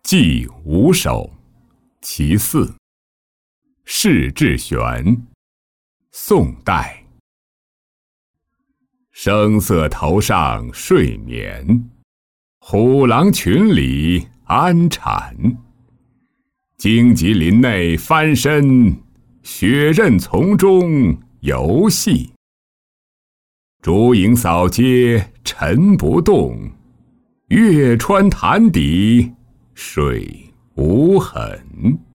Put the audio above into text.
祭五首其四。释志玄，宋代。声色头上睡眠，虎狼群里安产。荆棘林内翻身，雪刃丛中游戏。烛影扫街尘不动，月穿潭底水无痕。